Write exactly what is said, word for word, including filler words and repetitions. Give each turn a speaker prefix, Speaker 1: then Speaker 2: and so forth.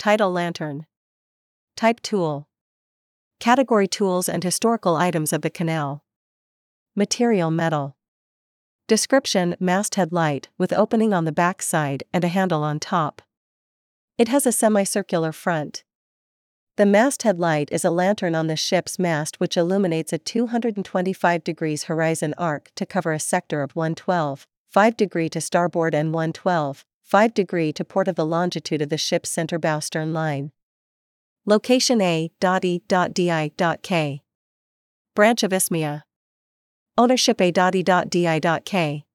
Speaker 1: Title lantern. Type tool. Category tools and historical items of the canal. Material metal. Description masthead light with opening on the back side and a handle on top. It has a semicircular front. The masthead light is a lantern on the ship's mast which illuminates a two hundred twenty-five degrees horizon arc to cover a sector of one twelve, five degree to starboard and one twelve, five degree to port of the longitude of the ship's center bow stern line. Location A E D K. Branch of Isthmia. Ownership A E D K.